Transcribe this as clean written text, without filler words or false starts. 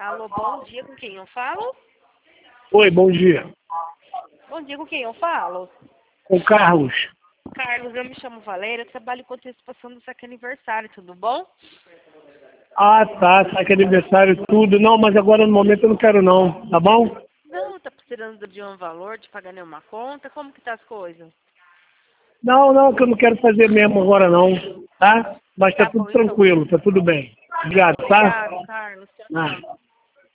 Alô, bom dia, com quem eu falo? Oi, bom dia. Bom dia, com quem eu falo? Com o Carlos. Carlos, eu me chamo Valéria, trabalho com antecipação do saque aniversário, tudo bom? Ah, tá, saque aniversário, tudo. Não, mas agora no momento eu não quero não, tá bom? Não, tá precisando de um valor, de pagar nenhuma conta, como que tá as coisas? Não, que eu não quero fazer mesmo agora não, tá? Mas tá Tá tudo bom, então. tranquilo, tá tudo bem. Obrigado, tá? Obrigado, Carlos. Tchau, Ah. tchau.